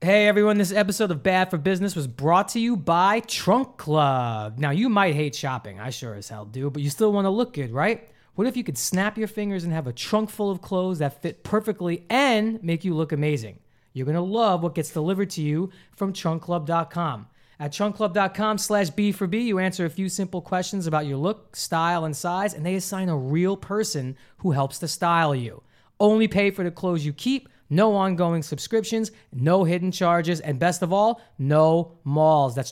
Hey everyone, this episode of Bad for Business was brought to you by Trunk Club. Now you might hate shopping, I sure as hell do, but you still want to look good, right? What if you could snap your fingers and have a trunk full of clothes that fit perfectly and make you look amazing? You're going to love what gets delivered to you from TrunkClub.com. At TrunkClub.com/B4B, you answer a few simple questions about your look, style, and size, and they assign a real person who helps to style you. Only pay for the clothes you keep, no ongoing subscriptions, no hidden charges, and best of all, no malls. That's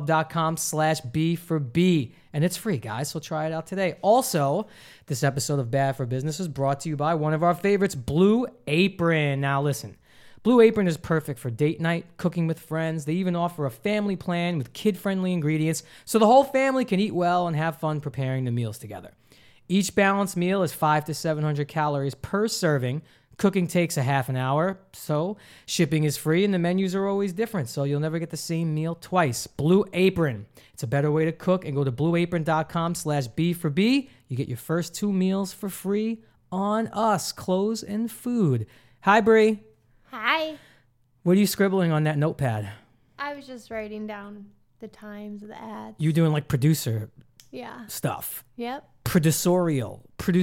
TrunkClub.com/B4B. And it's free, guys, so try it out today. Also, this episode of Bad for Business is brought to you by one of our favorites, Blue Apron. Now listen, Blue Apron is perfect for date night, cooking with friends. They even offer a family plan with kid-friendly ingredients so the whole family can eat well and have fun preparing the meals together. Each balanced meal is 500 to 700 calories per serving. Cooking takes a half an hour, so shipping is free, and the menus are always different, so you'll never get the same meal twice. Blue Apron. It's a better way to cook, and go to blueapron.com/B4B. You get your first 2 meals for free on us, clothes and food. Hi, Bree. Hi. What are you scribbling on that notepad? I was just writing down the times of the ads. You doing like producer stuff. Yep. Producerial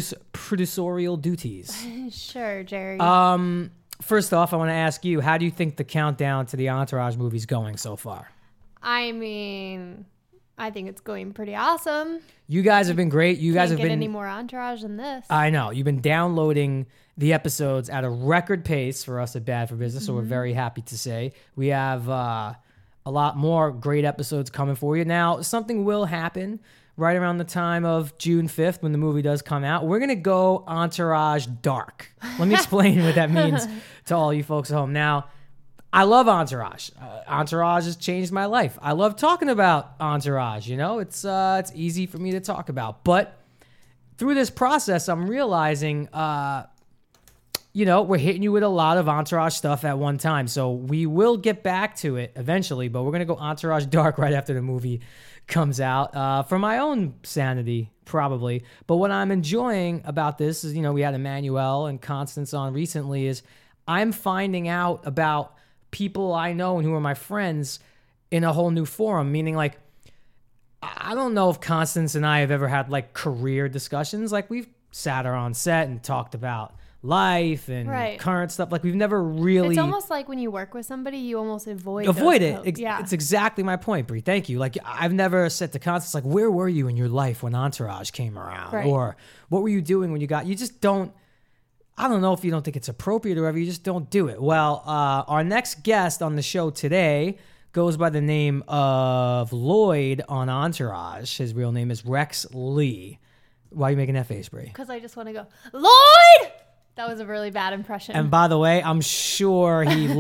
duties. Sure, Jerry. First off, I want to ask you, how do you think the countdown to the Entourage movie's going so far? I mean, I think it's going pretty awesome. You guys have been great. You guys have Can't been get any more Entourage than this. I know. You've been downloading the episodes at a record pace for us at Bad for Business, so we're very happy to say. We have a lot more great episodes coming for you. Now, something will happen right around the time of June 5th when the movie does come out. We're going to go Entourage dark. Let me explain what that means to all you folks at home. Now, I love Entourage. Entourage has changed my life. I love talking about Entourage. You know, it's easy for me to talk about. But through this process, I'm realizing, we're hitting you with a lot of Entourage stuff at one time. So we will get back to it eventually, but we're going to go Entourage dark right after the movie comes out, for my own sanity, probably. But what I'm enjoying about this is, we had Emmanuel and Constance on recently, is I'm finding out about people I know and who are my friends in a whole new forum, meaning like, I don't know if Constance and I have ever had like career discussions. Like we've sat her on set and talked about life and current stuff. Like we've never really. It's almost like when you work with somebody, you almost avoid it. It's exactly my point, Brie. Thank you. Like I've never said to Constance, like, where were you in your life when Entourage came around, or what were you doing when you got? You just don't. I don't know if you don't think it's appropriate or whatever. You just don't do it. Well, our next guest on the show today goes by the name of Lloyd on Entourage. His real name is Rex Lee. Why are you making that face, Brie? Because I just want to go, Lloyd! That was a really bad impression. And by the way, I'm sure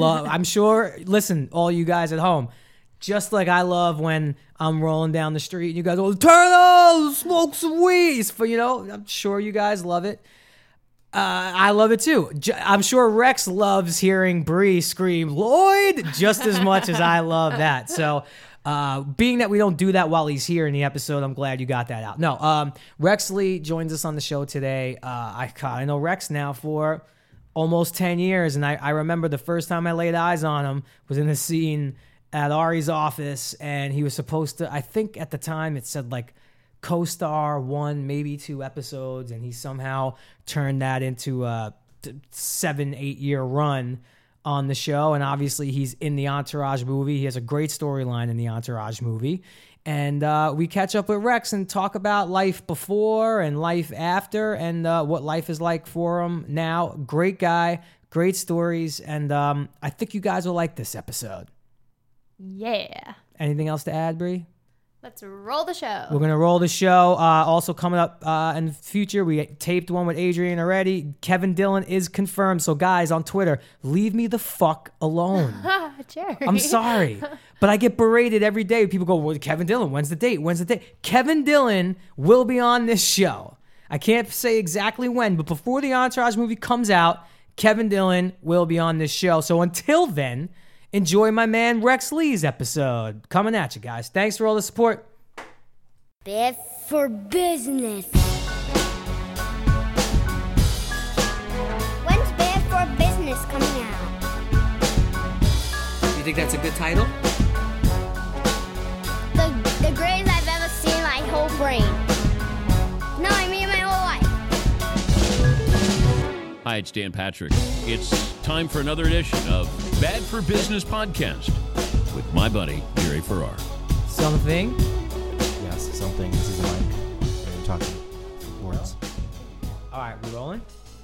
listen, all you guys at home, just like I love when I'm rolling down the street and you guys all turn on, smoke some weed. I'm sure you guys love it. I love it too. I'm sure Rex loves hearing Bree scream Lloyd just as much as I love that. So being that we don't do that while he's here in the episode, I'm glad you got that out. No, Rex Lee joins us on the show today. I know Rex now for almost 10 years, and I remember the first time I laid eyes on him was in a scene at Ari's office, and he was supposed to, I think at the time it said like co-star 1, maybe 2 episodes, and he somehow turned that into a 7-8 year run on the show. And obviously he's in the Entourage movie. He has a great storyline in the Entourage movie. And we catch up with Rex and talk about life before and life after, and what life is like for him now. Great guy, great stories, and I think you guys will like this episode. Yeah. Anything else to add, Bree? Let's roll the show. We're going to roll the show. Also coming up in the future, we taped one with Adrian already. Kevin Dillon is confirmed. So guys on Twitter, leave me the fuck alone. Jerry. I'm sorry. But I get berated every day. People go, well, Kevin Dillon, when's the date? Kevin Dillon will be on this show. I can't say exactly when, but before the Entourage movie comes out, Kevin Dillon will be on this show. So until then, enjoy my man Rex Lee's episode. Coming at you guys. Thanks for all the support. Bad for Business. When's Bad for Business coming out? think that's a good title? The greatest I've ever seen my whole brain. No, I mean my whole life. Hi, it's Dan Patrick. It's time for another edition of Bad for Business Podcast with my buddy, Gary Farrar. Something? Yes, something. This is Mike. I'm talking words. All right, we rolling?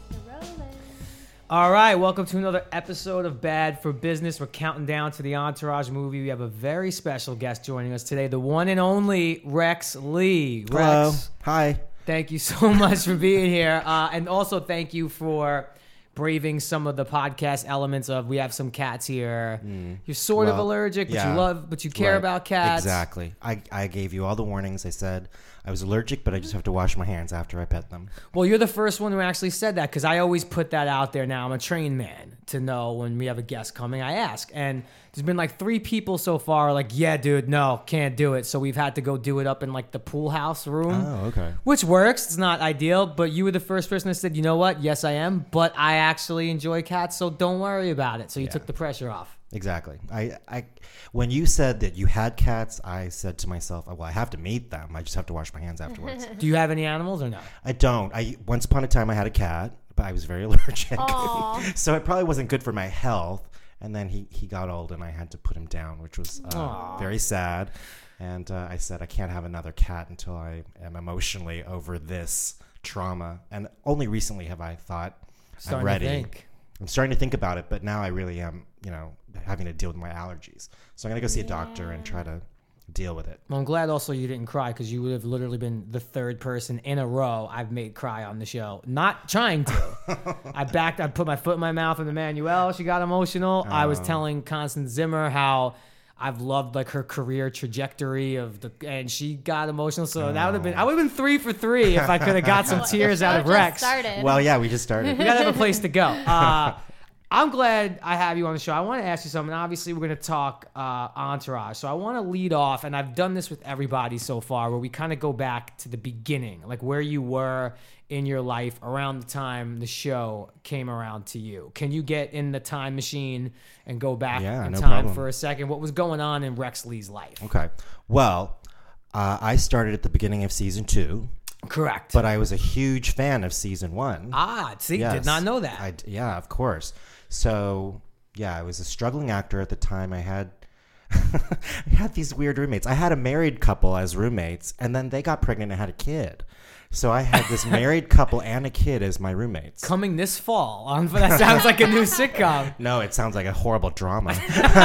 All right, welcome to another episode of Bad for Business. We're counting down to the Entourage movie. We have a very special guest joining us today, the one and only Rex Lee. Hello. Rex, Hi. thank you so much for being here. And also thank you for braving some of the podcast elements of we have some cats here. You're sort of allergic, but you care about cats. Exactly. I gave you all the warnings. I said I was allergic, but I just have to wash my hands after I pet them. Well, you're the first one who actually said that because I always put that out there now. I'm a trained man to know when we have a guest coming, I ask. And there's been like 3 people so far like, yeah, dude, no, can't do it. So we've had to go do it up in like the pool house room. Oh, okay. Which works. It's not ideal, but you were the first person that said, you know what? Yes, I am, but I actually enjoy cats, so don't worry about it. So you took the pressure off. Exactly. I when you said that you had cats, I said to myself, well, I have to meet them. I just have to wash my hands afterwards. Do you have any animals or no? I don't. Once upon a time I had a cat, but I was very allergic. So it probably wasn't good for my health. And then he got old and I had to put him down, which was very sad. And I said, I can't have another cat until I am emotionally over this trauma. And only recently have I thought I'm ready. I'm starting to think about it, but now I really am, having to deal with my allergies. So I'm going to go see a doctor and try to deal with it. Well, I'm glad also you didn't cry because you would have literally been the 3rd person in a row I've made cry on the show. Not trying to. I put my foot in my mouth with Emmanuelle. She got emotional. I was telling Constance Zimmer how I've loved like her career trajectory and she got emotional. So I would have been 3 for 3 if I could have got some tears out of Rex. Well, yeah, we just started. We gotta have a place to go. I'm glad I have you on the show. I want to ask you something. Obviously, we're going to talk Entourage. So I want to lead off, and I've done this with everybody so far, where we kind of go back to the beginning, like where you were in your life around the time the show came around to you. Can you get in the time machine and go back in time for a second? What was going on in Rex Lee's life? Okay. Well, I started at the beginning of season 2. Correct. But I was a huge fan of season 1. See, yes. Did not know that. Yeah, of course. So, yeah, I was a struggling actor at the time. I had these weird roommates. I had a married couple as roommates, and then they got pregnant and had a kid. So I had this married couple and a kid as my roommates. Coming this fall. That sounds like a new sitcom. No, it sounds like a horrible drama.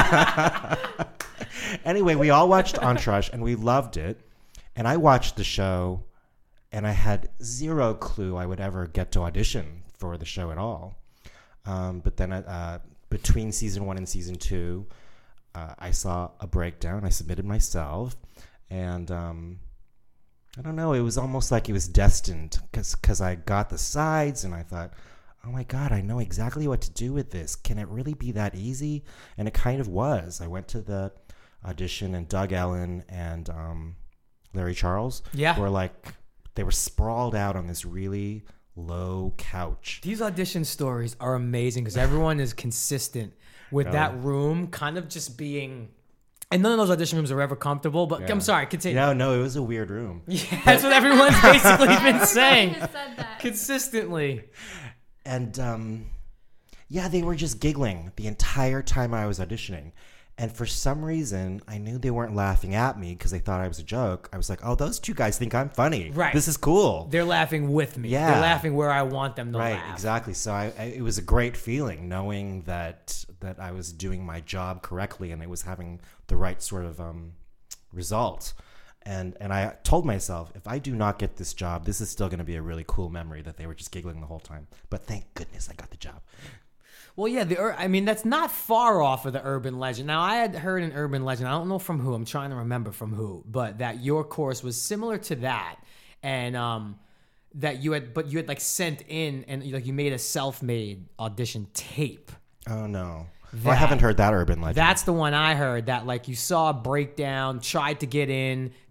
Anyway, we all watched Entourage, and we loved it. And I watched the show, and I had zero clue I would ever get to audition for the show at all. But then between season 1 and season 2, I saw a breakdown. I submitted myself, and I don't know. It was almost like it was destined because I got the sides, and I thought, oh my God, I know exactly what to do with this. Can it really be that easy? And it kind of was. I went to the audition, and Doug Ellen and Larry Charles they were sprawled out on this really low couch. These audition stories are amazing because everyone is consistent with that room kind of just being, and none of those audition rooms are ever comfortable, but I'm sorry, continue. No, it was a weird room. Yeah, that's what everyone's basically been saying consistently. And they were just giggling the entire time I was auditioning. And for some reason, I knew they weren't laughing at me because they thought I was a joke. I was like, oh, those 2 guys think I'm funny. Right. This is cool. They're laughing with me. Yeah. They're laughing where I want them to laugh. Right, exactly. So it was a great feeling knowing that I was doing my job correctly and it was having the right sort of result. And I told myself, if I do not get this job, this is still going to be a really cool memory that they were just giggling the whole time. But thank goodness I got the job. Well, yeah, that's not far off of the urban legend. Now, I had heard an urban legend. I don't know from who. I'm trying to remember from who, but that your course was similar to that, and that you had like sent in and like you made a self-made audition tape. Oh no. Well, I haven't heard that urban legend. That's the one I heard. That like you saw a breakdown, tried to get in,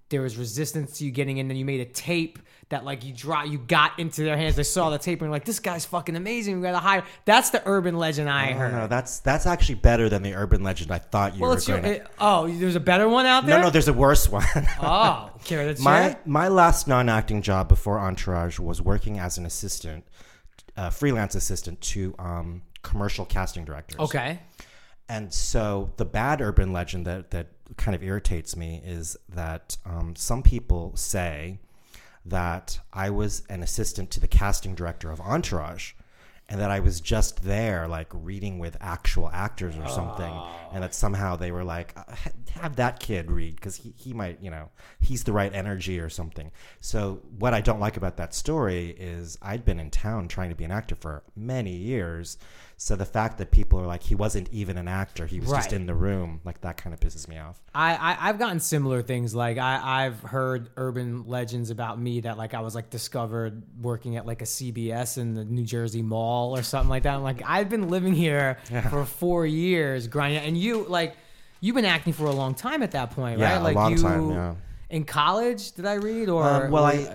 there was resistance to you getting in, and you made a tape that like you got into their hands. They saw the tape and were like, this guy's fucking amazing. We got to hire. That's the urban legend I heard. No, that's actually better than the urban legend I thought you were going to. There's a better one out there? No, there's a worse one. Oh, okay, let's my last non-acting job before Entourage was working as an assistant, freelance assistant to commercial casting directors. Okay. And so the bad urban legend that kind of irritates me is that some people say that I was an assistant to the casting director of Entourage, and that I was just there, like, reading with actual actors or something, and that somehow they were like, have that kid read, because he might, he's the right energy or something. So what I don't like about that story is I'd been in town trying to be an actor for many years, so the fact that people are like, he wasn't even an actor, he was just in the room, like, that kind of pisses me off. I've gotten similar things. Like I've heard urban legends about me that like I was like discovered working at like a CBS in the New Jersey Mall or something like that. I'm like, I've been living here for 4 years grinding, and you've been acting for a long time at that point, right? Like a long time, yeah. In college, did I read? Or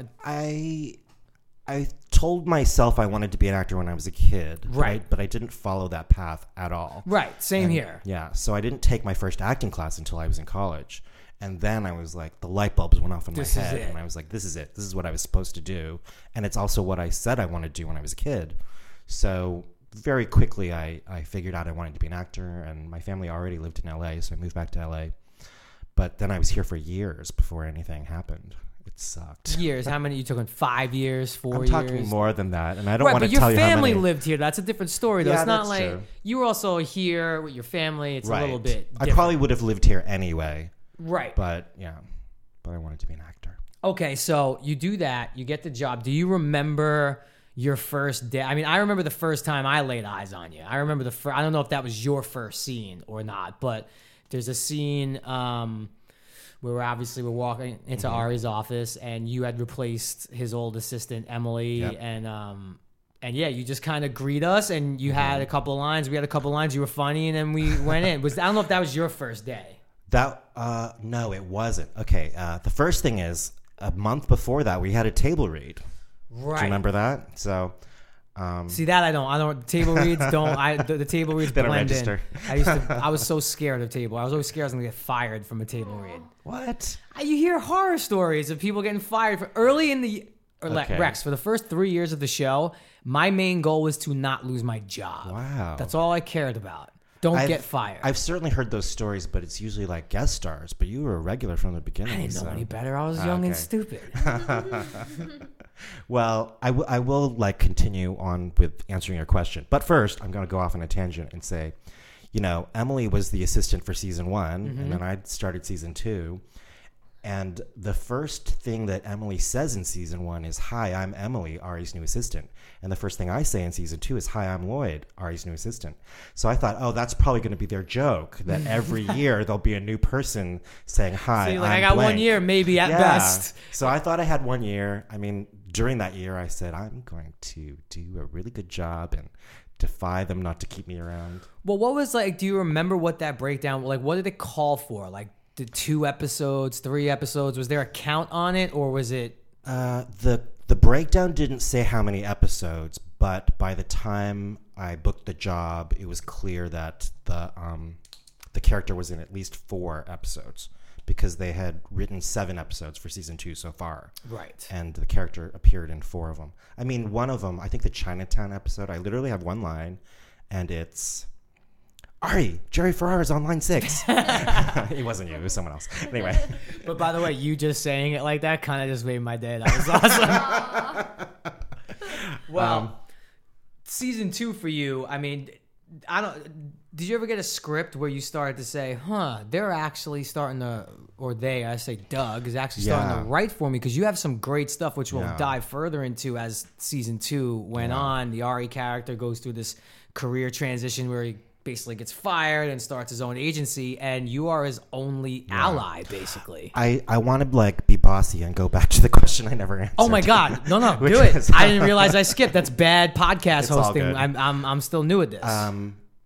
I told myself I wanted to be an actor when I was a kid, right? But I didn't follow that path at all. Right, same here. Yeah, so I didn't take my first acting class until I was in college. And then I was like, the light bulbs went off in my head. And I was like, this is it. This is what I was supposed to do. And it's also what I said I wanted to do when I was a kid. So very quickly, I figured out I wanted to be an actor. And my family already lived in LA, so I moved back to LA. But then I was here for years before anything happened. It sucked. Years? How many? You took in 5 years, 4 years? I'm talking more than that, and I don't want to tell you how many. But your family lived here. That's a different story, though. Yeah, it's not that's like true. you were also here with your family. It's a little bit different. I probably would have lived here anyway. Right. But I wanted to be an actor. Okay, so you do that. You get the job. Do you remember your first day? I mean, I remember the first time I laid eyes on you. I remember I don't know if that was your first scene or not, but there's a scene where we're walking into Ari's office, and you had replaced his old assistant, Emily, Yep. and you just kind of greet us, and you had a couple of lines. We had a couple of lines. You were funny, and then we went in. I don't know if that was your first day. No, it wasn't. Okay, the first thing is, a month before that, we had a table read. Right. Do you remember that? So... See that I don't table reads the table reads They don't blend register. in. I was so scared of table. I was always scared I was gonna get fired from a table read. What? You hear horror stories of people getting fired for early in the Okay. Rex, for the first 3 years of the show, my main goal was to not lose my job. Wow. That's all I cared about. Don't get fired. I've certainly heard those stories, but it's usually like guest stars. But you were a regular from the beginning. I didn't know any better. I was young and stupid. Well, I will like continue on with answering your question. But first, I'm going to go off on a tangent and say, Emily was the assistant for season 1, and then I started season 2. And the first thing that Emily says in season 1 is, "Hi, I'm Emily, Ari's new assistant." And the first thing I say in season 2 is, "Hi, I'm Lloyd, Ari's new assistant." So I thought, oh, that's probably going to be their joke, that every year there'll be a new person saying, "Hi, So you're like, I'm I got blank." 1 year, maybe at best. So I thought I had 1 year. I mean, during that year, I said, I'm going to do a really good job and defy them not to keep me around. Well, what was like? Do you remember what that breakdown? Like, what did it call for? Like, the 2 episodes, 3 episodes? Was there a count on it, or was it? The breakdown didn't say how many episodes, but by the time I booked the job, it was clear that the character was in at least 4 episodes, because they had written 7 episodes for season 2 so far. Right. And the character appeared in 4 of them. I mean, one of them, I think the Chinatown episode, I literally have one line, and it's, "Ari, Jerry Ferrara's on line 6. It wasn't you, it was someone else. Anyway. But by the way, you just saying it like that kind of just made my day. That was awesome. Well, season 2 for you, I mean, did you ever get a script where you started to say, they're actually starting to, or Doug is actually starting to write for me, because you have some great stuff, which we'll dive further into as season 2 went on. The Ari character goes through this career transition where he basically gets fired and starts his own agency, and you are his only ally, basically. I want to like be bossy and go back to the question I never answered. Oh my God. No, do it. I didn't realize I skipped. That's bad podcast hosting. I'm still new at this.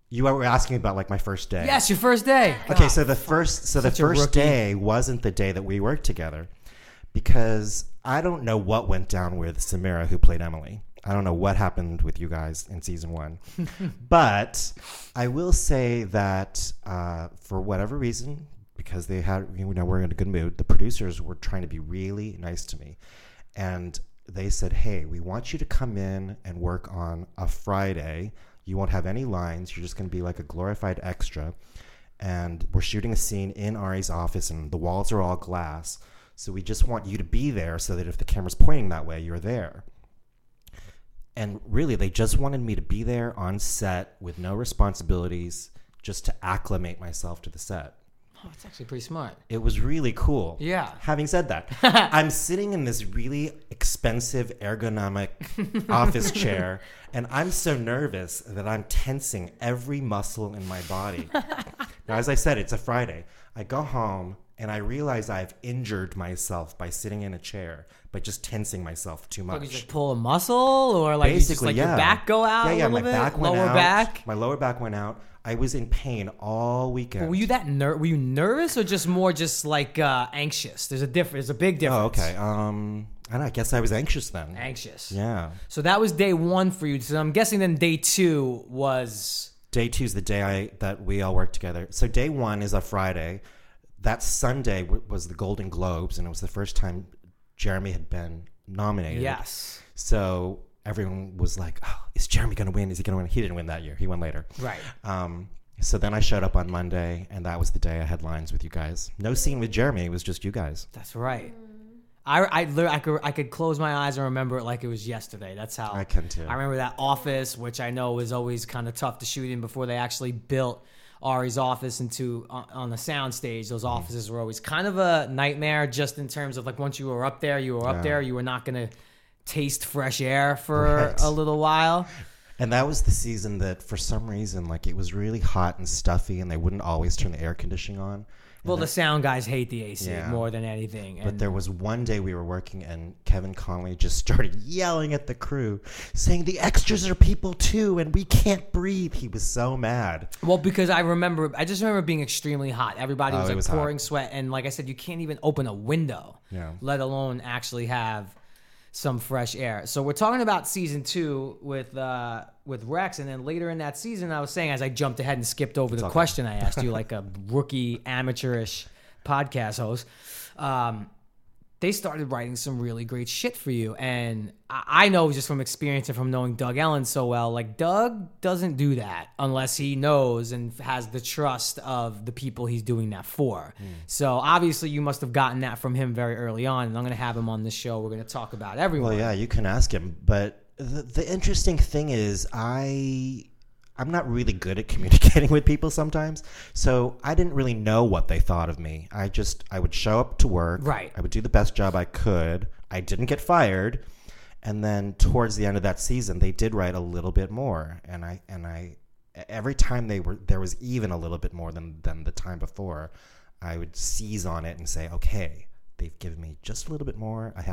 You were asking about like my first day. Yes, your first day. Okay, so the first Such a rookie. day wasn't the day that we worked together, because I don't know what went down with Samira, who played Emily. I don't know what happened with you guys in season 1, but I will say that for whatever reason, because they had, we're in a good mood, the producers were trying to be really nice to me, and they said, "Hey, we want you to come in and work on a Friday. You won't have any lines. You're just going to be like a glorified extra. And we're shooting a scene in Ari's office, and the walls are all glass. So we just want you to be there so that if the camera's pointing that way, you're there." And really, they just wanted me to be there on set with no responsibilities, just to acclimate myself to the set. Oh, that's actually pretty smart. It was really cool. Yeah. Having said that, I'm sitting in this really expensive ergonomic office chair, and I'm so nervous that I'm tensing every muscle in my body. Now, as I said, it's a Friday. I go home, and I realize I've injured myself by sitting in a chair, by just tensing myself too much. Like you just pull a muscle, or like Basically, you just, like your back go out a little my bit? back went Lower out. back? My lower back went out. I was in pain all weekend. But were you that were you nervous or just more just like anxious? There's a big difference. Oh, okay. I don't know. I guess I was anxious then. Anxious. Yeah. So that was day 1 for you. So I'm guessing then day 2 was... Day 2 is the day that we all worked together. So day 1 is a Friday. That Sunday was the Golden Globes, and it was the first time Jeremy had been nominated. Yes. So everyone was like, "Oh, is Jeremy going to win? Is he going to win?" He didn't win that year. He won later. Right. So then I showed up on Monday, and that was the day I had lines with you guys. No scene with Jeremy. It was just you guys. That's right. I could close my eyes and remember it like it was yesterday. That's how I can too. I remember that office, which I know was always kind of tough to shoot in before they actually built Ari's office into on the sound stage. Those offices were always kind of a nightmare, just in terms of like once you were up there, you were not going to taste fresh air for a little while. And that was the season that, for some reason, like it was really hot and stuffy, and they wouldn't always turn the air conditioning on. Well, the sound guys hate the AC Yeah. more than anything. But there was one day we were working, and Kevin Connolly just started yelling at the crew, saying the extras are people too, and we can't breathe. He was so mad. Well, because I just remember being extremely hot. Everybody was it like was pouring hot. sweat, and like I said, you can't even open a window, let alone actually have some fresh air. So we're talking about season 2 with Rex, and then later in that season, I was saying, as I jumped ahead and skipped over the question I asked you, like a rookie amateurish podcast host, they started writing some really great shit for you. And I know just from experience and from knowing Doug Ellen so well, like Doug doesn't do that unless he knows and has the trust of the people he's doing that for. So obviously you must have gotten that from him very early on, and I'm going to have him on this show. We're going to talk about everyone. Well, yeah, you can ask him. But the interesting thing is I'm not really good at communicating with people sometimes. So I didn't really know what they thought of me. I would show up to work. Right. I would do the best job I could. I didn't get fired. And then towards the end of that season, they did write a little bit more. And I every time there was even a little bit more than the time before, I would seize on it and say, okay, they've given me just a little bit more. I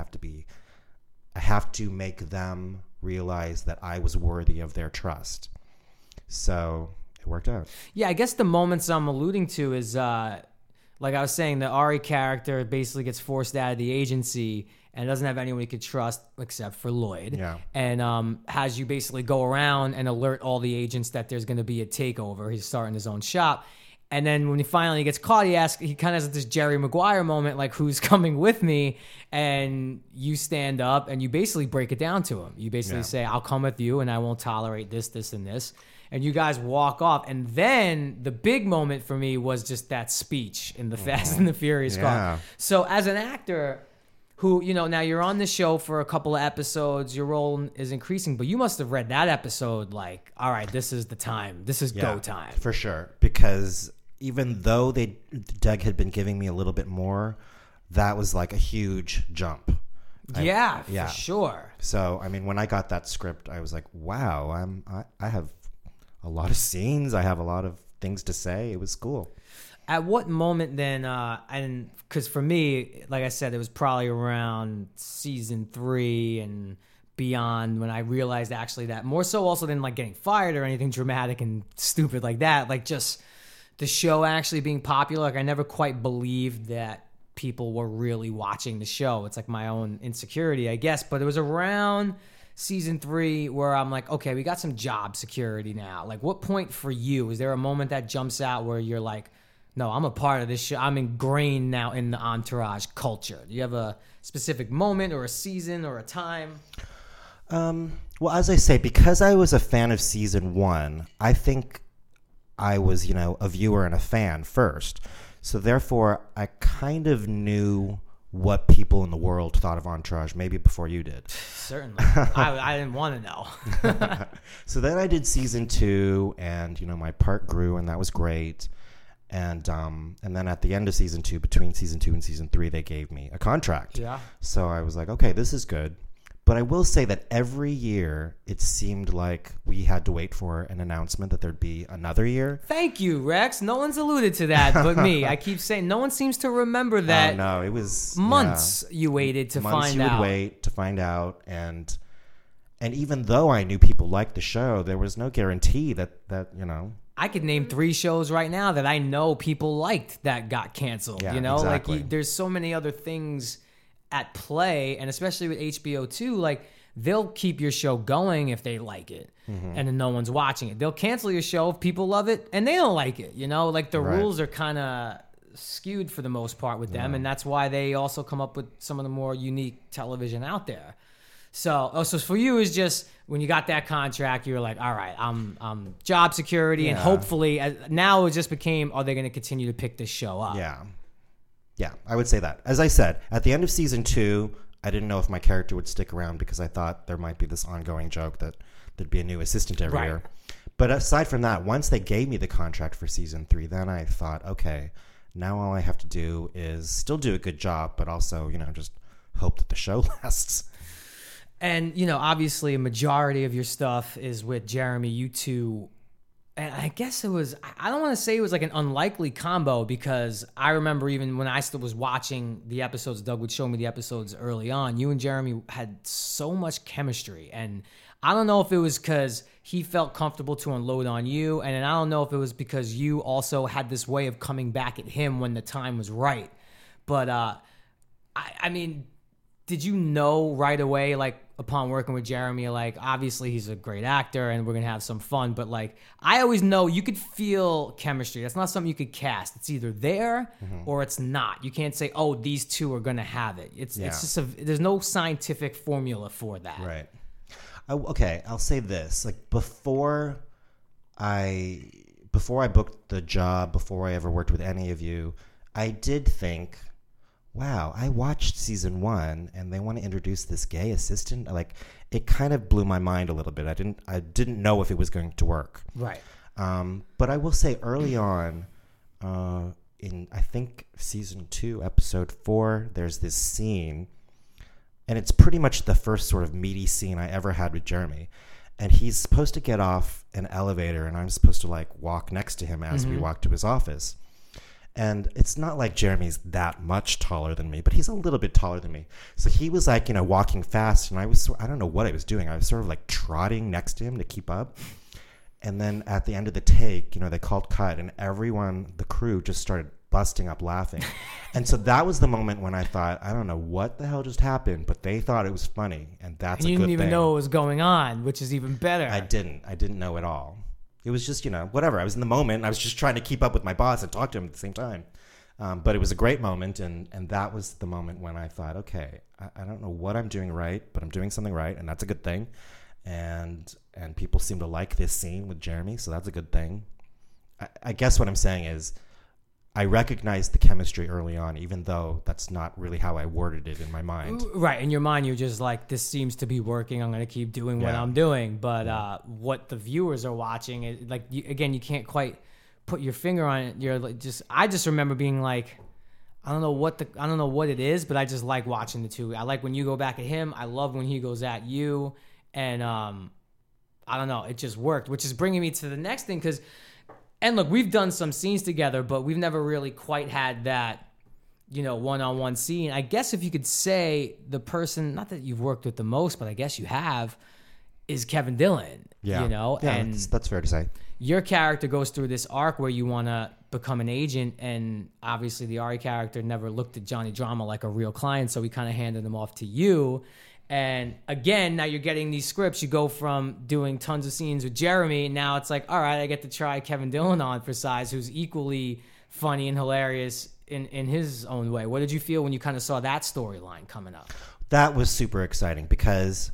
have to make them realize that I was worthy of their trust. So it worked out. Yeah, I guess the moments I'm alluding to is, like I was saying, the Ari character basically gets forced out of the agency and doesn't have anyone he could trust except for Lloyd. Yeah. And has you basically go around and alert all the agents that there's going to be a takeover. He's starting his own shop. And then when he finally gets caught, he kind of has this Jerry Maguire moment, like, who's coming with me? And you stand up and you basically break it down to him. You basically say, I'll come with you and I won't tolerate this, this, and this. And you guys walk off. And then the big moment for me was just that speech in the Fast and the Furious car. So as an actor who, now you're on the show for a couple of episodes, your role is increasing, but you must have read that episode like, all right, this is the time. This is go time. For sure. Because even though Doug had been giving me a little bit more, that was like a huge jump. For sure. So, I mean, when I got that script, I was like, wow, I have a lot of scenes. I have a lot of things to say. It was cool. At what moment then, and because for me, like I said, it was probably around season 3 and beyond when I realized actually that more so also than like getting fired or anything dramatic and stupid like that, like just the show actually being popular. Like I never quite believed that people were really watching the show. It's like my own insecurity, I guess. But it was around season 3 where I'm like, okay, we got some job security now. Like what point for you? Is there a moment that jumps out where you're like, no, I'm a part of this show. I'm ingrained now in the Entourage culture. Do you have a specific moment or a season or a time? Well, as I say, because I was a fan of season 1, I think I was, a viewer and a fan first. So therefore, I kind of knew what people in the world thought of Entourage, maybe before you did. Certainly. I didn't want to know. So then I did season 2, and, my part grew, and that was great. And then at the end of season 2, between season 2 and season 3, they gave me a contract. Yeah. So I was like, okay, this is good. But I will say that every year it seemed like we had to wait for an announcement that there'd be another year. Thank you, Rex. No one's alluded to that but me. I keep saying no one seems to remember that. Oh, no, it was months you waited to months find you out. would wait to find out, and even though I knew people liked the show, there was no guarantee that I could name 3 shows right now that I know people liked that got canceled. Yeah, Exactly. exactly. There's so many other things at play, and especially with HBO too, like they'll keep your show going if they like it, and then no one's watching it. They'll cancel your show if people love it and they don't like it. Like the Right. rules are kind of skewed for the most part with them, and that's why they also come up with some of the more unique television out there. So for you is just when you got that contract, you were like, all right, I'm job security, and hopefully now it just became, are they going to continue to pick this show up? Yeah, I would say that. As I said, at the end of season 2, I didn't know if my character would stick around because I thought there might be this ongoing joke that there'd be a new assistant every Right. year. But aside from that, once they gave me the contract for season 3, then I thought, okay, now all I have to do is still do a good job, but also, just hope that the show lasts. And, obviously a majority of your stuff is with Jeremy, you two. And I guess it was, I don't want to say it was like an unlikely combo, because I remember even when I still was watching the episodes, Doug would show me the episodes early on, you and Jeremy had so much chemistry. And I don't know if it was because he felt comfortable to unload on you. And then I don't know if it was because you also had this way of coming back at him when the time was right. But, I mean, did you know right away, like upon working with Jeremy, like obviously he's a great actor and we're going to have some fun, but like I always know you could feel chemistry. That's not something you could cast. It's either there or it's not. You can't say, oh, these two are going to have it. It's just there's no scientific formula for that. Right. Okay, I'll say this. Like before I booked the job, before I ever worked with any of you, I did think, wow, I watched season 1 and they want to introduce this gay assistant. Like it kind of blew my mind a little bit. I didn't know if it was going to work. Right. But I will say early on, in I think season 2, episode 4, there's this scene, and it's pretty much the first sort of meaty scene I ever had with Jeremy. And he's supposed to get off an elevator, and I'm supposed to like walk next to him as we walk to his office. And it's not like Jeremy's that much taller than me, but he's a little bit taller than me. So he was like, walking fast, and I don't know what I was doing. I was sort of like trotting next to him to keep up. And then at the end of the take, they called cut, and everyone, the crew, just started busting up laughing. And so that was the moment when I thought, I don't know what the hell just happened, but they thought it was funny, and that's a good thing. You didn't even know what was going on, which is even better. I didn't know at all. It was just, whatever. I was in the moment. I was just trying to keep up with my boss and talk to him at the same time. But it was a great moment, and that was the moment when I thought, okay, I don't know what I'm doing right, but I'm doing something right, and that's a good thing. And people seem to like this scene with Jeremy, so that's a good thing. I guess what I'm saying is I recognized the chemistry early on, even though that's not really how I worded it in my mind. Right. In your mind, you're just like, this seems to be working. I'm going to keep doing what I'm doing. But what the viewers are watching, you can't quite put your finger on it. You're like, I just remember being like, I don't know what it is, but I just like watching the two. I like when you go back at him. I love when he goes at you. And I don't know, it just worked, which is bringing me to the next thing. And look, we've done some scenes together, but we've never really quite had that, one-on-one scene. I guess if you could say the person, not that you've worked with the most, but I guess you have, is Kevin Dillon. Yeah. And that's fair to say. your character goes through this arc where you want to become an agent, and obviously the Ari character never looked at Johnny Drama like a real client, so he kind of handed him off to you. And again, now you're getting these scripts. You go from doing tons of scenes with Jeremy, and now it's like, all right, I get to try Kevin Dillon on for size, who's equally funny and hilarious in his own way. What did you feel when you kind of saw that storyline coming up? That was super exciting because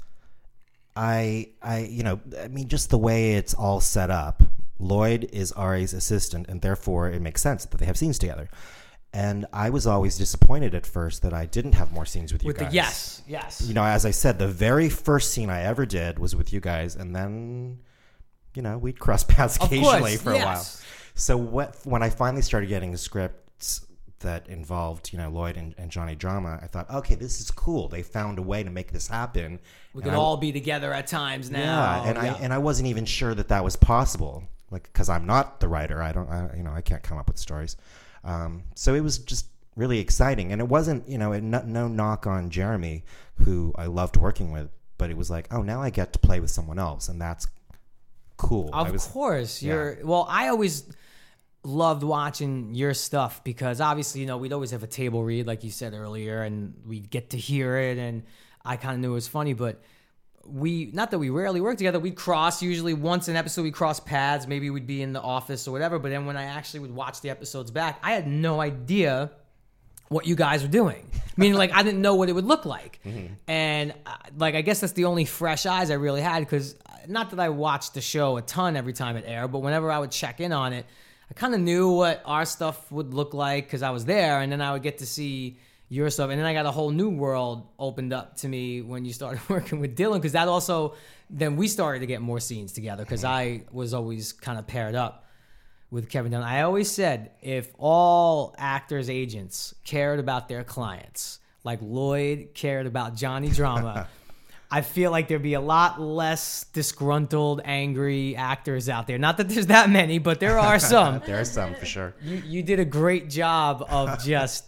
just the way it's all set up, Lloyd is Ari's assistant, and therefore it makes sense that they have scenes together. And I was always disappointed at first that I didn't have more scenes with you guys. Yes. As I said, the very first scene I ever did was with you guys, and then, we'd cross paths occasionally for a while. So when I finally started getting scripts that involved, Lloyd and Johnny Drama, I thought, okay, this is cool. They found a way to make this happen. We could all be together at times now. Yeah, and I wasn't even sure that was possible, because I'm not the writer. I can't come up with stories. So it was just really exciting, and it wasn't, no knock on Jeremy, who I loved working with, but it was like, oh, now I get to play with someone else, and that's cool. Of course, I always loved watching your stuff because obviously, we'd always have a table read, like you said earlier, and we'd get to hear it, and I kind of knew it was funny, but not that we rarely work together, we'd cross, usually once an episode we'd cross paths, maybe we'd be in the office or whatever, but then when I actually would watch the episodes back, I had no idea what you guys were doing. Meaning, I didn't know what it would look like. Mm-hmm. And, I guess that's the only fresh eyes I really had, because not that I watched the show a ton every time it aired, but whenever I would check in on it, I kind of knew what our stuff would look like because I was there, and then I would get to see your stuff, and then I got a whole new world opened up to me when you started working with Dylan, because that also, then we started to get more scenes together, because I was always kind of paired up with Kevin Dillon. I always said, if all actors' agents cared about their clients, like Lloyd cared about Johnny Drama, I feel like there'd be a lot less disgruntled, angry actors out there. Not that there's that many, but there are some. There are some, for sure. You did a great job of just...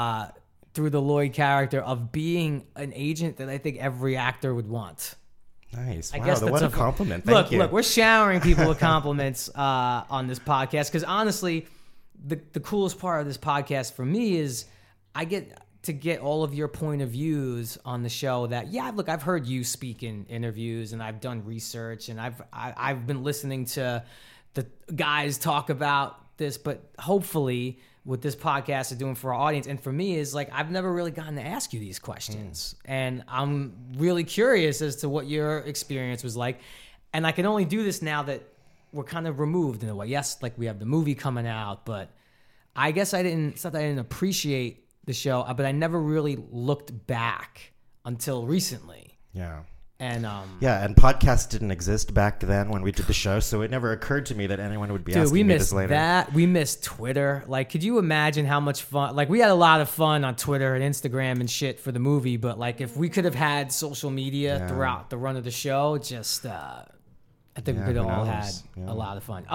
through the Lloyd character of being an agent that I think every actor would want. Nice. I guess that's what a compliment. Thank you. Look, we're showering people with compliments on this podcast, because honestly, the coolest part of this podcast for me is I get to get all of your point of views on the show. That I've heard you speak in interviews, and I've done research, and I've been listening to the guys talk about this, but hopefully what this podcast is doing for our audience and for me is I've never really gotten to ask you these questions, and I'm really curious as to what your experience was like. And I can only do this now that we're kind of removed in a way. Yes, we have the movie coming out, but I guess it's not that I didn't appreciate the show, but I never really looked back until recently. Yeah. And and podcasts didn't exist back then when we did the show, so it never occurred to me that anyone would be asking me this later. That. We missed Twitter. Could you imagine how much fun? We had a lot of fun on Twitter and Instagram and shit for the movie, but if we could have had social media throughout the run of the show, just I think we could have all had a lot of fun.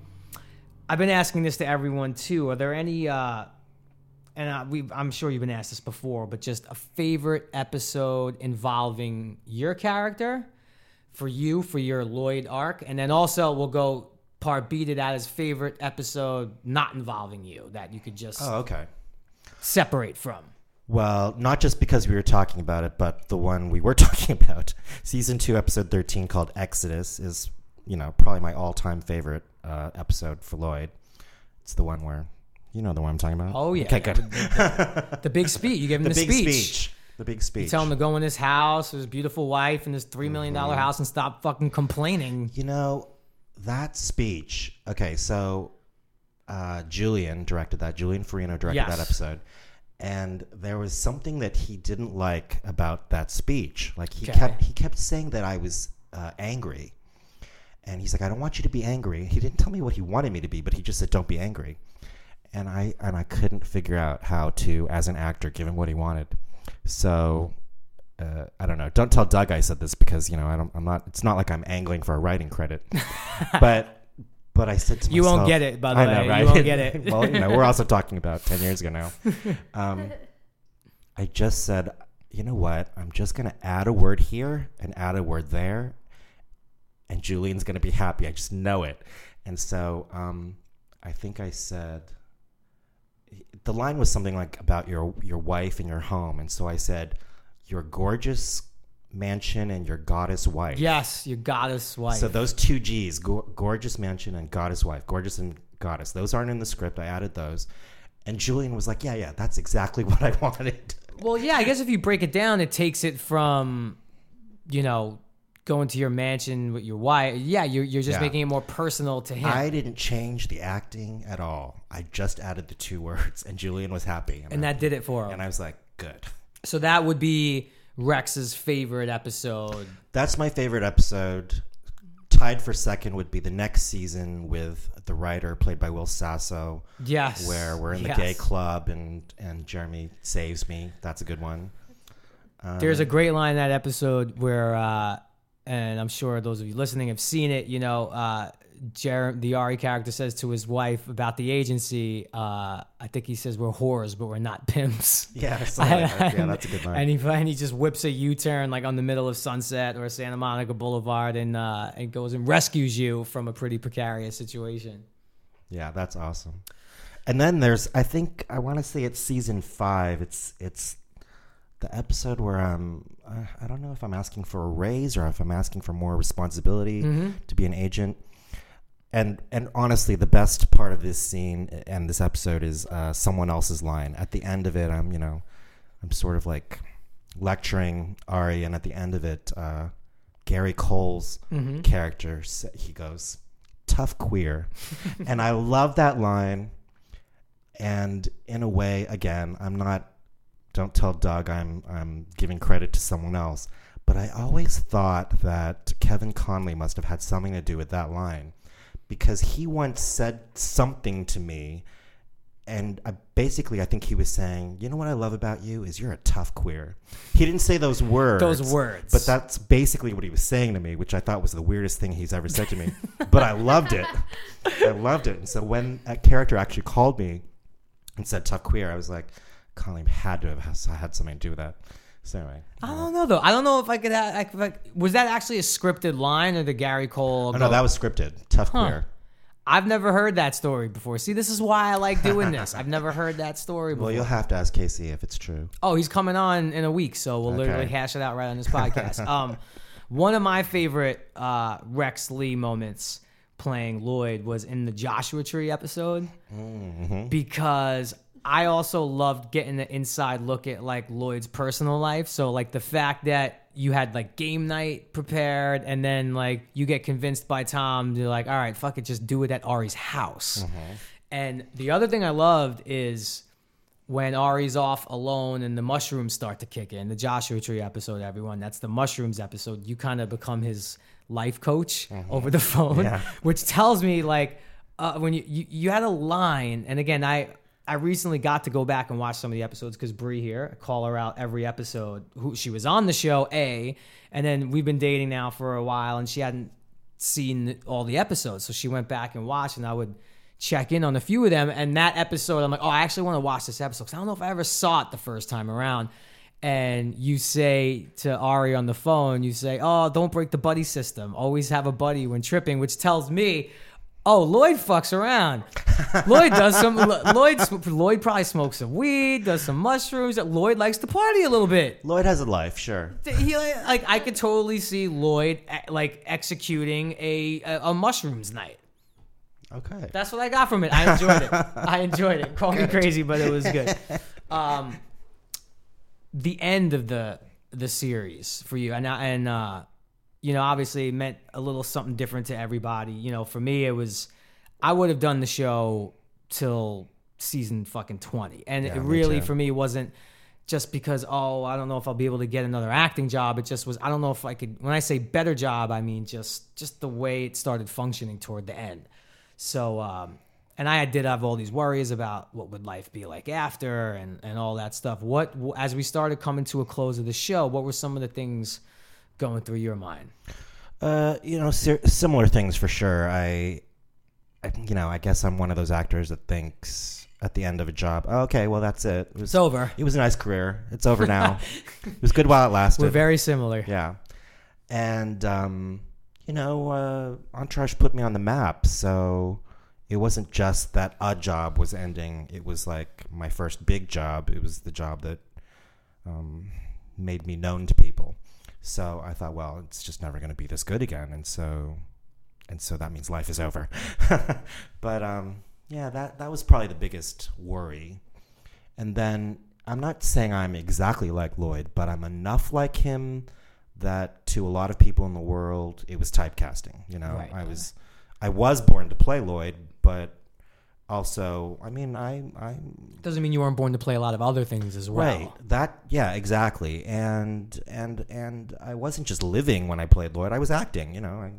I've been asking this to everyone too. Are there any? I'm sure you've been asked this before, but just a favorite episode involving your character for your Lloyd arc. And then also we'll go part B to that as favorite episode not involving you that you could just separate from. Well, not just because we were talking about it, but the one we were talking about. Season 2, episode 13, called Exodus, is, probably my all-time favorite episode for Lloyd. It's the one where... You know the one I'm talking about? Oh, yeah. Okay, good. The big speech. You gave him the speech. The big speech. You tell him to go in his house, his beautiful wife, and his $3 million house, and stop fucking complaining. That speech. Okay, so Julian directed that. Julian Farino directed that episode. And there was something that he didn't like about that speech. He kept saying that I was angry. And he's like, I don't want you to be angry. He didn't tell me what he wanted me to be, but he just said, don't be angry. And I couldn't figure out how to, as an actor, give him what he wanted. So I don't know. Don't tell Doug I said this because I'm not. It's not like I'm angling for a writing credit. But But I said to myself, You won't get it, by the I way. know, right? You won't get it. Well, we're also talking about 10 years ago now. I just said, you know what? I'm just going to add a word here and add a word there, and Julian's going to be happy. I just know it. And so I think I said, the line was something like about your wife and your home. And so I said, your gorgeous mansion and your goddess wife. Yes, your goddess wife. So those two G's, gorgeous mansion and goddess wife, gorgeous and goddess, those aren't in the script. I added those. And Julian was like, yeah, that's exactly what I wanted. Well, yeah, I guess if you break it down, it takes it from, going to your mansion with your wife. Yeah, you're just making it more personal to him. I didn't change the acting at all. I just added the two words, and Julian was happy. And that did it for him. And I was like, good. So that would be Rex's favorite episode. That's my favorite episode. Tied for second would be the next season with the writer played by Will Sasso. Yes. Where we're in the gay club and Jeremy saves me. That's a good one. There's a great line in that episode where, and I'm sure those of you listening have seen it, the Ari character says to his wife about the agency, I think he says, we're whores, but we're not pimps. Yeah, that's a good line. And he just whips a U-turn like on the middle of Sunset or Santa Monica Boulevard and goes and rescues you from a pretty precarious situation. Yeah, that's awesome. And then there's, I want to say it's season 5. It's the episode where I don't know if I'm asking for a raise or if I'm asking for more responsibility to be an agent. And honestly, the best part of this scene and this episode is someone else's line. At the end of it, I'm sort of like lecturing Ari, and at the end of it, Gary Cole's character, he goes, "Tough queer," and I love that line. And in a way, again, don't tell Doug I'm giving credit to someone else, but I always thought that Kevin Conley must have had something to do with that line. Because he once said something to me, and I think he was saying, you know what I love about you is you're a tough queer. He didn't say those words. But that's basically what he was saying to me, which I thought was the weirdest thing he's ever said to me. But I loved it. And so when that character actually called me and said tough queer, I was like, Colin had to have had something to do with that. So anyway. I don't know, though. I don't know if I could have... was that actually a scripted line or the Gary Cole... Oh, no, that was scripted. Tough queer. I've never heard that story before. See, this is why I like doing this. I've never heard that story before. Well, you'll have to ask Casey if it's true. Oh, he's coming on in a week, so we'll literally hash it out right on this podcast. One of my favorite Rex Lee moments playing Lloyd was in the Joshua Tree episode because... I also loved getting the inside look at like Lloyd's personal life. So like the fact that you had like game night prepared and then like you get convinced by Tom to like, all right, fuck it, just do it at Ari's house. And the other thing I loved is when Ari's off alone and the mushrooms start to kick in, the Joshua Tree episode, everyone, that's the mushrooms episode. You kind of become his life coach over the phone, which tells me like when you had a line, and again, I recently got to go back and watch some of the episodes because Bree here, I call her out every episode. She was on the show, and then we've been dating now for a while, and she hadn't seen all the episodes. So she went back and watched, and I would check in on a few of them. And that episode, I'm like, oh, I actually want to watch this episode because I don't know if I ever saw it the first time around. And you say to Ari on the phone, you say, oh, don't break the buddy system. Always have a buddy when tripping, which tells me, oh, Lloyd fucks around. Lloyd does some. Lloyd probably smokes some weed, does some mushrooms. Lloyd likes to party a little bit. Lloyd has a life, sure. I could totally see Lloyd executing a mushrooms night. Okay, that's what I got from it. I enjoyed it. Call me crazy, but it was good. The end of the series for you, and obviously it meant a little something different to everybody. For me, it was, I would have done the show till season fucking 20. And it really, for me, wasn't just because, I don't know if I'll be able to get another acting job. It just was, I don't know if I could, when I say better job, I mean just the way it started functioning toward the end. So, and I did have all these worries about what would life be like after and all that stuff. As we started coming to a close of the show, what were some of the things going through your mind? Similar things for sure. I guess I'm one of those actors that thinks at the end of a job, oh, okay, well, that's it. It's over. It was a nice career. It's over now. It was good while it lasted. We're very similar. Yeah. And, Entourage put me on the map. So it wasn't just that a job was ending. It was like my first big job. It was the job that made me known to people. So I thought, well, it's just never going to be this good again. And so that means life is over. But that was probably the biggest worry. And then I'm not saying I'm exactly like Lloyd, but I'm enough like him that to a lot of people in the world, it was typecasting. Right. I was born to play Lloyd, but also, I Doesn't mean you weren't born to play a lot of other things as well. Right. Exactly. And I wasn't just living when I played Lloyd. I was acting.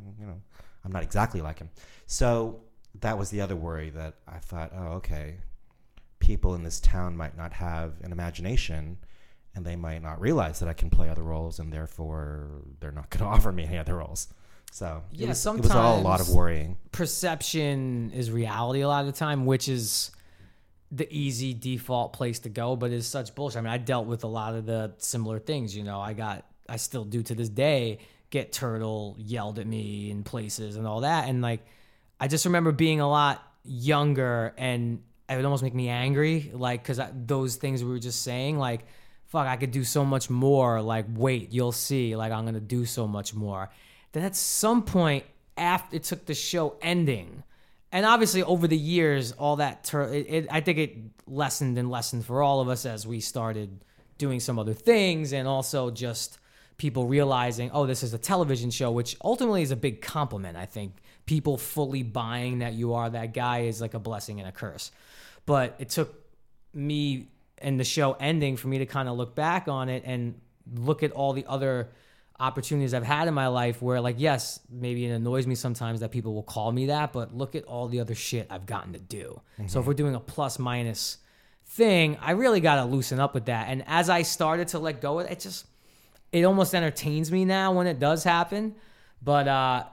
I'm not exactly like him. So that was the other worry, that I thought, oh, okay, people in this town might not have an imagination, and they might not realize that I can play other roles, and therefore they're not going to offer me any other roles. So it was all a lot of worrying. Perception is reality a lot of the time, which is the easy default place to go, but it's such bullshit. I dealt with a lot of the similar things. I still do to this day get Turtle yelled at me in places and all that. And I just remember being a lot younger, and it would almost make me angry. Cause those things we were just saying, fuck, I could do so much more. Wait, you'll see. I'm going to do so much more. Then at some point after it took the show ending, and obviously over the years, all that, I think it lessened and lessened for all of us as we started doing some other things, and also just people realizing, oh, this is a television show, which ultimately is a big compliment. I think people fully buying that you are that guy is like a blessing and a curse. But it took me and the show ending for me to kind of look back on it and look at all the other opportunities I've had in my life where, yes, maybe it annoys me sometimes that people will call me that, but look at all the other shit I've gotten to do. Mm-hmm. So if we're doing a plus minus thing, I really got to loosen up with that. And as I started to let go of it, it almost entertains me now when it does happen. But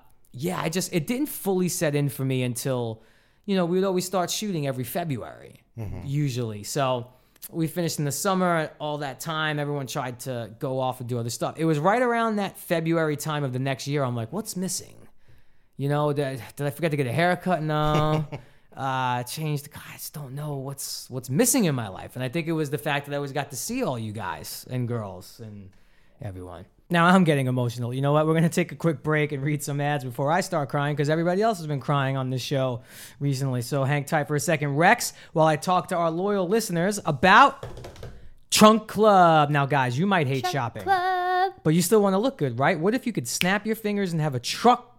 it didn't fully set in for me until, we would always start shooting every February, usually. So we finished in the summer, all that time, everyone tried to go off and do other stuff. It was right around that February time of the next year. I'm like, what's missing? Did I forget to get a haircut? No. Changed. I just don't know what's missing in my life. And I think it was the fact that I always got to see all you guys and girls and everyone. Now I'm getting emotional. You know what? We're going to take a quick break and read some ads before I start crying, because everybody else has been crying on this show recently. So hang tight for a second, Rex, while I talk to our loyal listeners about Trunk Club. Now, guys, you might hate shopping, but you still want to look good, right? What if you could snap your fingers and have a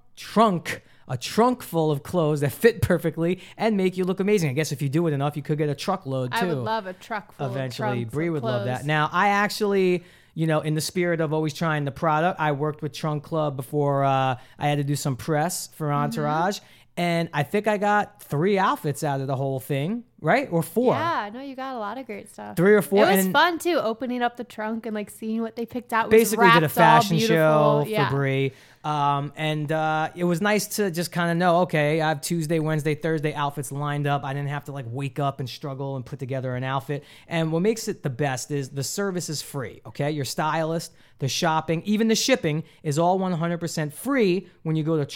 trunk full of clothes that fit perfectly and make you look amazing? I guess if you do it enough, you could get a truckload too. I would love a truck full eventually. Of Bree would clothes. love that. Now, I actually, in the spirit of always trying the product, I worked with Trunk Club before I had to do some press for Entourage. And I think I got 3 outfits out of the whole thing, right? Or 4. Yeah, no, you got a lot of great stuff. 3 or 4. It was fun too, opening up the trunk and seeing what they picked out. Basically was did a fashion show yeah. for Bree. And it was nice to just kind of know, okay, I have Tuesday, Wednesday, Thursday outfits lined up. I didn't have to wake up and struggle and put together an outfit. And what makes it the best is the service is free, okay? Your stylist, the shopping, even the shipping is all 100% free when you go to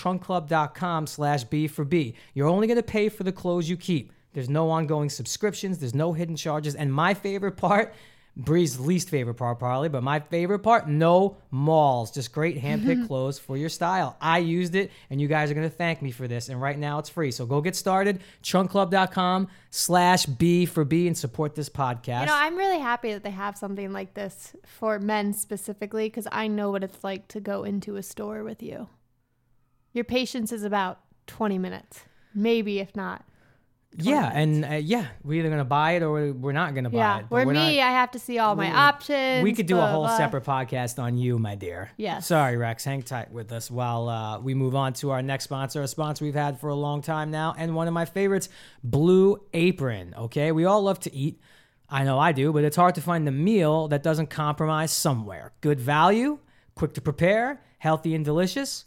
trunkclub.com/B4B. You're only going to pay for the clothes you keep. There's no ongoing subscriptions. There's no hidden charges. And my favorite part, Bree's least favorite part probably, but my favorite part, no malls. Just great handpicked clothes for your style. I used it, and you guys are going to thank me for this. And right now it's free. So go get started. trunkclub.com/B4B and support this podcast. I'm really happy that they have something like this for men specifically, because I know what it's like to go into a store with you. Your patience is about 20 minutes, maybe if not. Yeah, and we're either going to buy it or we're not going to buy it. Where I have to see all my options. We could do a whole separate podcast on you, my dear. Yes. Sorry, Rex. Hang tight with us while we move on to our next sponsor, a sponsor we've had for a long time now, and one of my favorites, Blue Apron. Okay, we all love to eat. I know I do, but it's hard to find the meal that doesn't compromise somewhere. Good value, quick to prepare, healthy and delicious.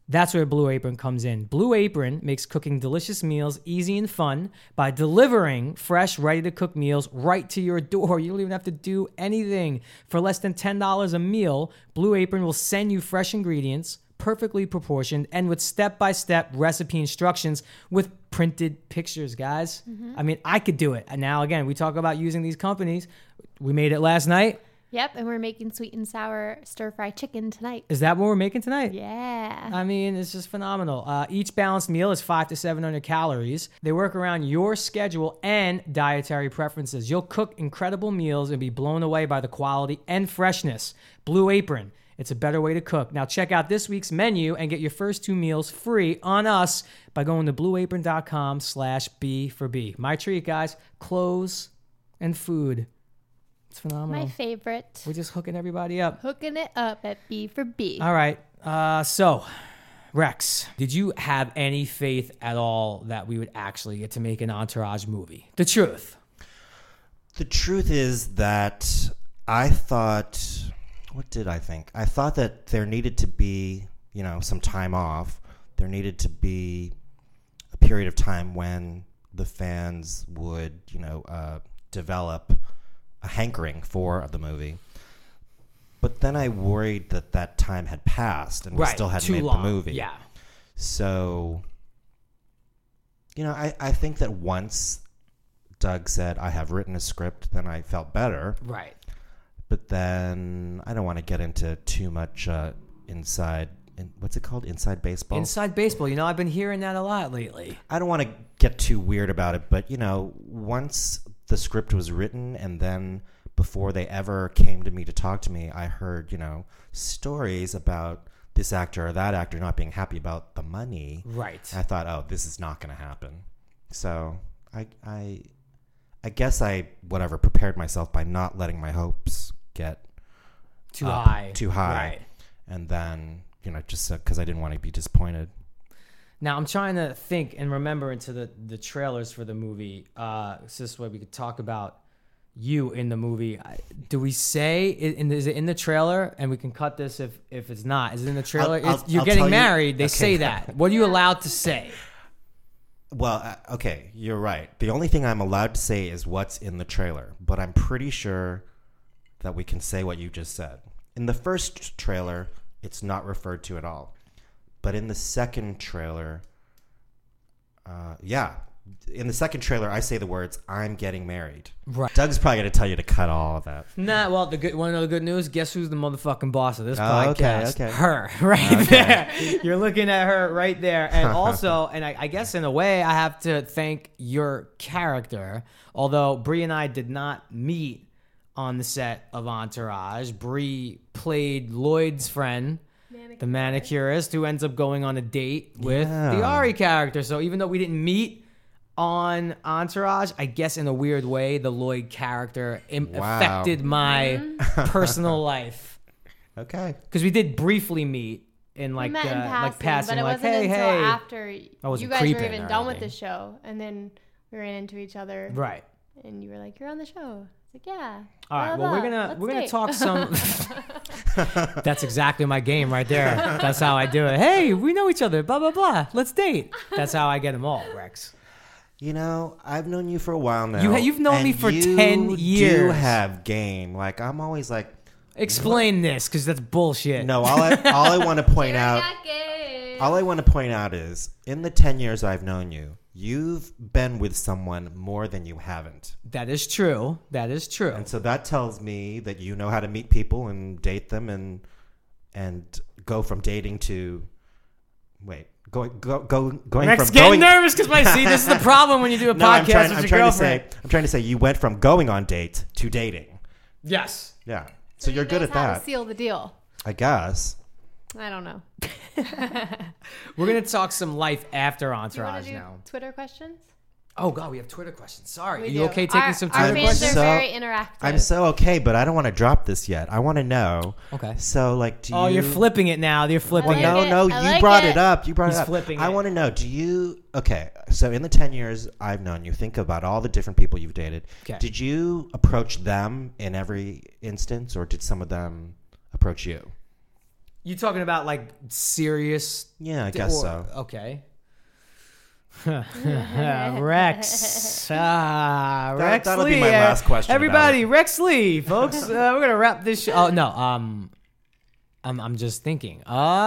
That's where Blue Apron comes in. Blue Apron makes cooking delicious meals easy and fun by delivering fresh, ready-to-cook meals right to your door. You don't even have to do anything. For less than $10 a meal, Blue Apron will send you fresh ingredients, perfectly proportioned, and with step-by-step recipe instructions with printed pictures, guys. I mean, I could do it. And now, again, we talk about using these companies. We made it last night. Yep, and we're making sweet and sour stir-fry chicken tonight. Is that what we're making tonight? Yeah. I mean, it's just phenomenal. Each balanced meal is 500 to 700 calories. They work around your schedule and dietary preferences. You'll cook incredible meals and be blown away by the quality and freshness. Blue Apron. It's a better way to cook. Now check out this week's menu and get your first 2 meals free on us by going to blueapron.com/B4B. My treat, guys. Clothes and food. It's phenomenal. My favorite. We're just hooking everybody up. Hooking it up at B4B. All right. So, Rex, did you have any faith at all that we would actually get to make an Entourage movie? The truth. The truth is that I thought, what did I think? I thought that there needed to be, some time off. There needed to be a period of time when the fans would, develop a hankering for the movie. But then I worried that time had passed and we still hadn't made the movie. Yeah. So, I think that once Doug said, I have written a script, then I felt better. Right. But then I don't want to get into too much what's it called? Inside baseball? Inside baseball. I've been hearing that a lot lately. I don't want to get too weird about it, but, once the script was written and then before they ever came to me to talk to me, I heard, stories about this actor or that actor not being happy about the money. Right. I thought, oh, this is not going to happen. So I guess I prepared myself by not letting my hopes get too high. Right. And then, just because I didn't want to be disappointed. Now, I'm trying to think and remember into the trailers for the movie. So this way we could talk about you in the movie. Do we say, is it in the trailer? And we can cut this if it's not. Is it in the trailer? You're getting married. They say that. What are you allowed to say? Well, okay, you're right. The only thing I'm allowed to say is what's in the trailer. But I'm pretty sure that we can say what you just said. In the first trailer, it's not referred to at all. But in the second trailer, in the second trailer, I say the words, I'm getting married. Right. Doug's probably going to tell you to cut all of that. Nah, well, want to know the good news? Guess who's the motherfucking boss of this podcast? Okay. Her, right there. You're looking at her right there. And also, and I guess in a way, I have to thank your character. Although Bree and I did not meet on the set of Entourage. Bree played Lloyd's friend, the manicurist, who ends up going on a date with the Ari character. So even though we didn't meet on Entourage, I guess in a weird way, the Lloyd character affected my personal life. Okay. Because we did briefly meet in we met in passing, but it wasn't hey, until hey. after you guys were even done with the show, and then we ran into each other. Right. And you were like, "You're on the show." It's like, "Yeah." All right. Well, we're gonna talk some. That's exactly my game right there. That's how I do it. Hey, we know each other. Blah blah blah. Let's date. That's how I get them all, Rex. I've known you for a while now. You've known me for 10 years. You do have game. Like, I'm always like... Explain this, because that's bullshit. No, all I want to point out... All I want to point out is, in the 10 years I've known you, you've been with someone more than you haven't. That is true. That is true. And so that tells me that you know how to meet people and date them and go from dating to... Wait. Going Rex from getting going nervous because see, this is the problem when you do a podcast with your girlfriend. I'm trying to say you went from going on dates to dating. Yes. Yeah. So you're good at how that. to seal the deal. I guess. I don't know. We're gonna talk some life after Do you Entourage want to do now. Twitter questions? Oh God, we have Twitter questions. Sorry, We are you do. okay taking Our- some our Twitter fans questions? are very interactive. I'm so okay, but I don't want to drop this yet. I want to know. Okay. So like, do you? Oh, you're flipping it now. You're flipping I like it. No, it. I you like brought it. it up. You brought He's it up. flipping I it. want to know. Do you? Okay. So in the 10 years I've known you, think about all the different people you've dated. Okay. Did you approach them in every instance, or did some of them approach you? You talking about like serious? Yeah, I guess so. Okay. Rex. Rex that'll Lee. be my last question. Everybody, about Rex Lee, folks. We're gonna wrap this show. Oh no. I'm just thinking.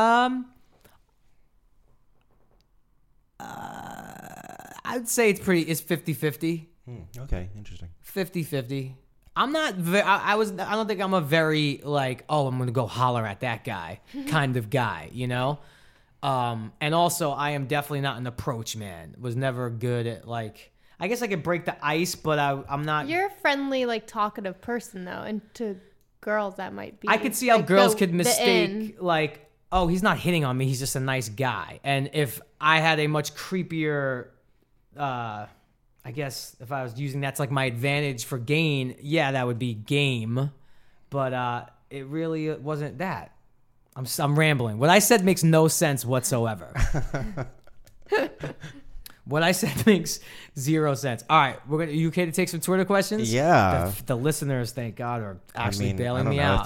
I'd say it's 50-50. Okay, interesting. 50-50. I'm not. I don't think I'm a very like. Oh, I'm gonna go holler at that guy kind of guy. You know. And also, I am definitely not an approach man. Was never good at like. I guess I could break the ice, but I'm not. You're a friendly, like talkative person though, and to girls that might be. I could see how like, girls the- could the mistake in. like, oh, he's not hitting on me. He's just a nice guy. And if I had a much creepier, I guess if I was using that's like my advantage for gain, yeah, that would be game. But it really wasn't that. I'm rambling. What I said makes no sense whatsoever. What I said makes zero sense. All right, you okay to take some Twitter questions? Yeah. The listeners, thank God, are actually bailing I don't me know out.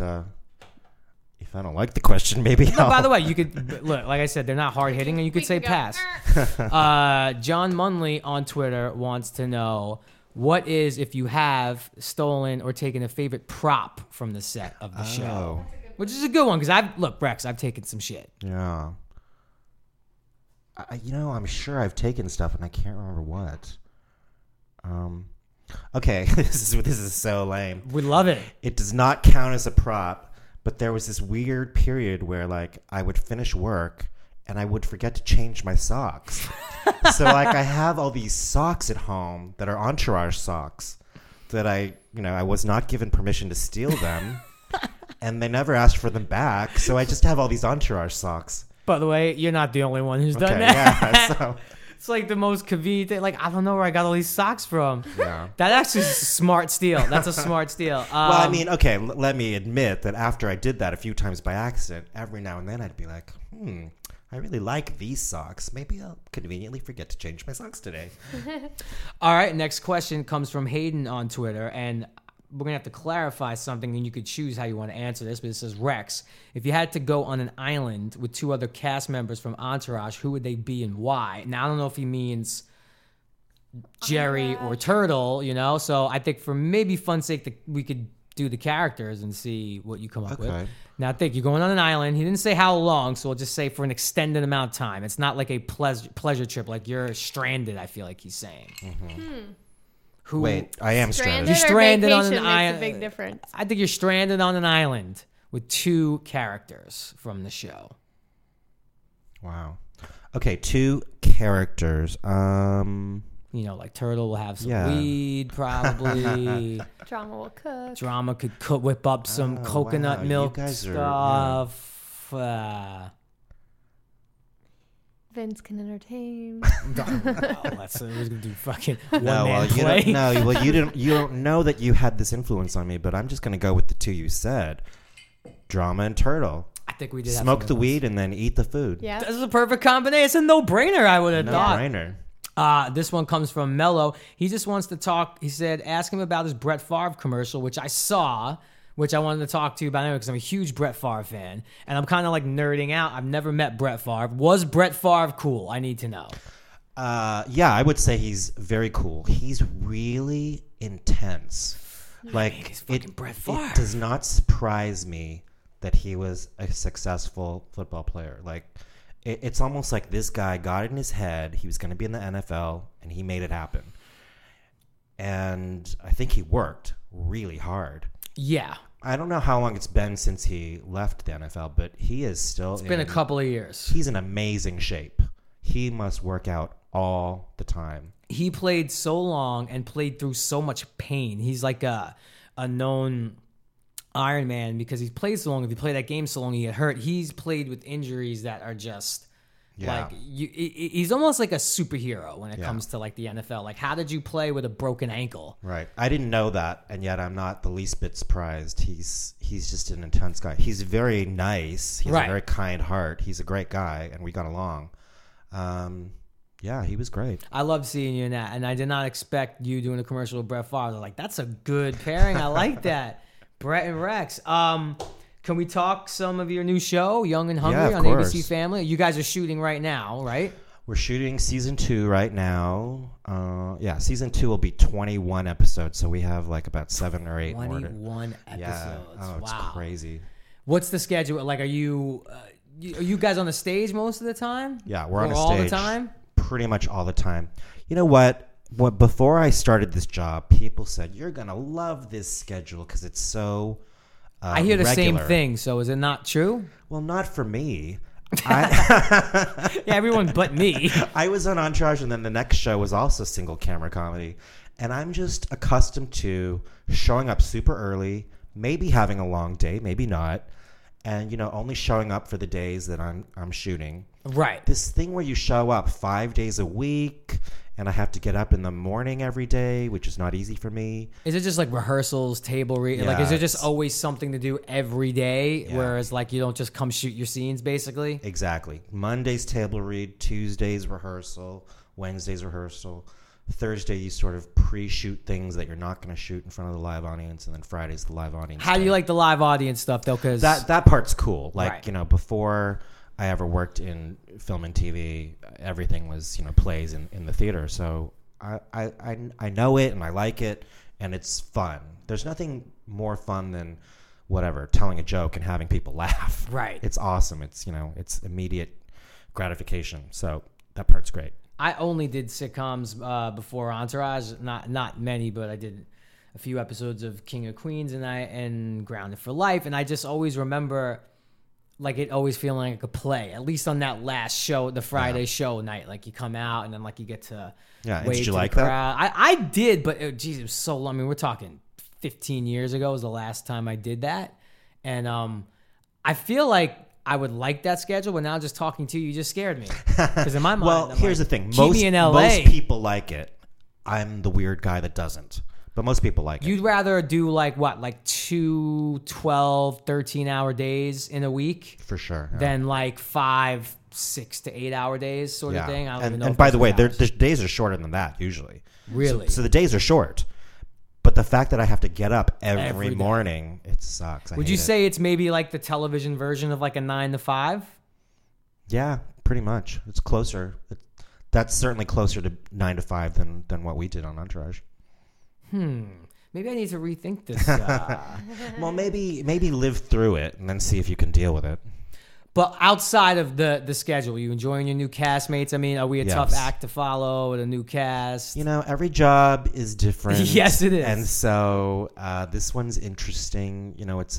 if I don't like the question, maybe. No, by the way, you could look. Like I said, they're not hard hitting, and you could say pass. John Munley on Twitter wants to know what is if you have stolen or taken a favorite prop from the set of the show, which is a good one because Rex, I've taken some shit. Yeah. I'm sure I've taken stuff and I can't remember what. Okay, this is so lame. We love it. It does not count as a prop, but there was this weird period where like I would finish work and I would forget to change my socks. So like I have all these socks at home that are Entourage socks that I was not given permission to steal them. And they never asked for them back, so I just have all these Entourage socks. By the way, you're not the only one who's done Okay, that. yeah, so It's like the most convenient thing. Like, I don't know where I got all these socks from. yeah. That actually is a smart steal. That's a smart steal. Well, I mean, okay, let me admit that after I did that a few times by accident, every now and then I'd be like, I really like these socks. Maybe I'll conveniently forget to change my socks today. All right, next question comes from Hayden on Twitter, and we're going to have to clarify something, and you could choose how you want to answer this, but it says, Rex, if you had to go on an island with two other cast members from Entourage, who would they be and why? Now, I don't know if he means Jerry or Turtle, so I think for maybe fun's sake, we could do the characters and see what you come up with. Now, I think you're going on an island. He didn't say how long, so we'll just say for an extended amount of time. It's not like a pleasure trip, like you're stranded, I feel like he's saying. Wait, I am stranded. You're stranded on an makes island. a big difference. I think you're stranded on an island with two characters from the show. Wow. Okay, two characters. Like Turtle will have some weed, probably. Drama will cook. Drama could whip up some coconut wow, milk you guys are- stuff. Vince can entertain. Let's we're gonna do fucking one man you play. don't know. Well, you don't know that you had this influence on me, but I'm just gonna go with the two you said: Drama and Turtle. I think we did. have Smoke some the influence. weed and then eat the food. Yeah. This is a perfect combination. It's a no-brainer. I would have No thought. brainer. This one comes from Mello. He just wants to talk. He said, ask him about his Brett Favre commercial, which I saw, which I wanted to talk to you about anyway because I'm a huge Brett Favre fan. And I'm kind of like nerding out. I've never met Brett Favre. Was Brett Favre cool? I need to know. Yeah, I would say he's very cool. He's really intense. Like he's fucking Brett Favre. It does not surprise me that he was a successful football player. Like it's almost like this guy got it in his head he was going to be in the NFL and he made it happen. And I think he worked really hard. Yeah. I don't know how long it's been since he left the NFL, but he is still. It's been a couple of years. He's in amazing shape. He must work out all the time. He played so long and played through so much pain. He's like a known Iron Man because he's played so long. If you play that game so long, you get hurt. He's played with injuries that are just like he's almost like a superhero when it comes to like the NFL. Like, how did you play with a broken ankle? Right. I didn't know that, and yet I'm not the least bit surprised. He's just an intense guy. He's very nice. He has a very kind heart. He's a great guy, and we got along. Yeah, he was great. I love seeing you in that, and I did not expect you doing a commercial with Brett Favre. I was like, that's a good pairing. I like that. Brett and Rex. Can we talk some of your new show, Young and Hungry, Yeah, of on course. ABC Family? You guys are shooting right now, right? We're shooting season 2 right now. Season 2 will be 21 episodes, so we have like about 7 or 8 more. 21 episodes. Yeah. Oh, it's wow. crazy. What's the schedule? Like, are you guys on the stage most of the time? Yeah, we're on Or a all stage the time? pretty much all the time. You know what? Before I started this job, people said you're gonna love this schedule because it's so. I hear the same regular." thing. So is it not true? Well, not for me. Yeah, everyone but me. I was on Entourage, and then the next show was also single camera comedy, and I'm just accustomed to showing up super early, maybe having a long day, maybe not, and only showing up for the days that I'm shooting. Right. This thing where you show up 5 days a week, and I have to get up in the morning every day, which is not easy for me. Is it just like rehearsals, table read? Like, Yeah, is there just it's- always something to do every day? Yeah. Whereas, like, you don't just come shoot your scenes, basically? Exactly. Mondays table read, Tuesdays rehearsal, Wednesdays rehearsal. Thursday you sort of pre-shoot things that you're not going to shoot in front of the live audience, and then Friday's the live audience. How do you day. like the live audience stuff, though? Because that part's cool. Like, Right. Before I ever worked in film and TV, everything was, plays in the theater. So I know it and I like it, and it's fun. There's nothing more fun than telling a joke and having people laugh. Right. It's awesome. It's, it's immediate gratification. So that part's great. I only did sitcoms before Entourage. Not many, but I did a few episodes of King of Queens and Grounded for Life. And I just always remember, like, it always feeling like a play. At least on that last show, the Friday show night. Like, you come out and then, like, you get to Yeah. wave Did you to like the that? crowd. I did, but it was so long. I mean, we're talking 15 years ago was the last time I did that. And I feel like I would like that schedule, but now just talking to you just scared me. Because in my mind, Well, I'm here's like, the thing. keep me in LA. Most people like it. I'm the weird guy that doesn't. But most people like it. You'd rather do like 2 12 13-hour days in a week For sure. Yeah. than like 5 6 to 8 hour days sort of thing. I don't even know. And if by that's the way, what the days are shorter than that usually. Really? So the days are short. But the fact that I have to get up Every every day. morning, it sucks. Would you say it's maybe like the television version of like a 9 to 5? Yeah, pretty much. It's closer. That's certainly closer to 9 to 5 than what we did on Entourage. Maybe I need to rethink this. Well, maybe live through it and then see if you can deal with it. But outside of the schedule, are you enjoying your new castmates? I mean, are we a tough Yes. act to follow with a new cast? Every job is different. Yes, it is. And so this one's interesting.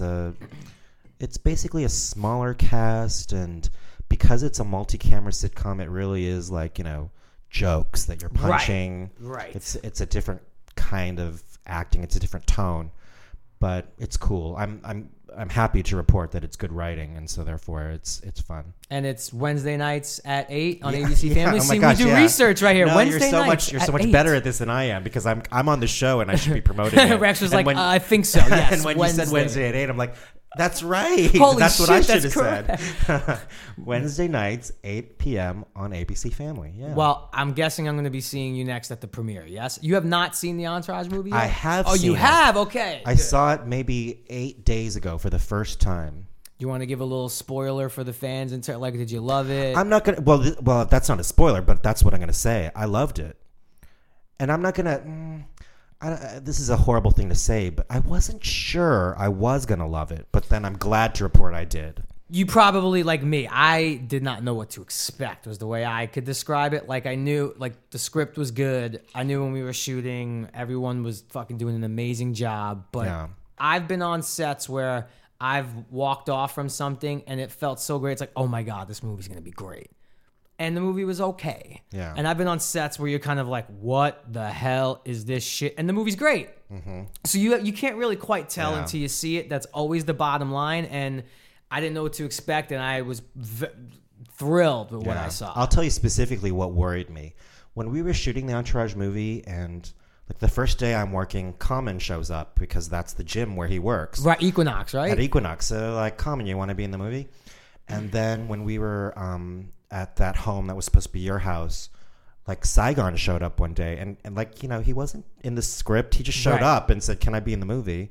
It's basically a smaller cast, and because it's a multi-camera sitcom, it really is like jokes that you're punching. Right. It's a different kind of acting. It's a different tone, but it's cool. I'm happy to report that it's good writing, and so therefore it's fun. And it's Wednesday nights at 8 on Yeah, ABC yeah. Family. Oh my See, gosh, we do yeah. research right here. No, Wednesday you're so nights much at 8. better at this than I am, because I'm on the show and I should be promoting it. Rex was And like, when- I think so. Yes. and when you said Wednesday at 8, I'm like, that's right. Holy that's what I shit, should have that's said. Wednesday nights, 8 p.m. on ABC Family. Yeah. Well, I'm guessing I'm going to be seeing you next at the premiere. Yes, you have not seen the Entourage movie yet? I have Oh, seen you it. have? Okay. I saw it maybe 8 days ago for the first time. You want to give a little spoiler for the fans? Like, did you love it? I'm not gonna. Well, that's not a spoiler, but that's what I'm gonna say. I loved it, and I'm not gonna. This is a horrible thing to say, but I wasn't sure I was gonna love it. But then I'm glad to report I did. You probably, like me, I did not know what to expect, was the way I could describe it. Like, I knew, like, the script was good. I knew when we were shooting, everyone was fucking doing an amazing job. But Yeah. I've been on sets where I've walked off from something and it felt so great. It's like, oh my God, this movie's going to be great. And the movie was okay. Yeah. And I've been on sets where you're kind of like, what the hell is this shit? And the movie's great. Mm-hmm. So you can't really quite tell Yeah. until you see it. That's always the bottom line. And I didn't know what to expect, and I was thrilled with what I saw. I'll tell you specifically what worried me. When we were shooting the Entourage movie, and like the first day I'm working, Common shows up because that's the gym where he works. Right, Equinox, right? At Equinox. So like, Common, you want to be in the movie? And then when we were at that home that was supposed to be your house, like Saigon showed up one day, and like, he wasn't in the script. He just showed Right. up and said, "Can I be in the movie?"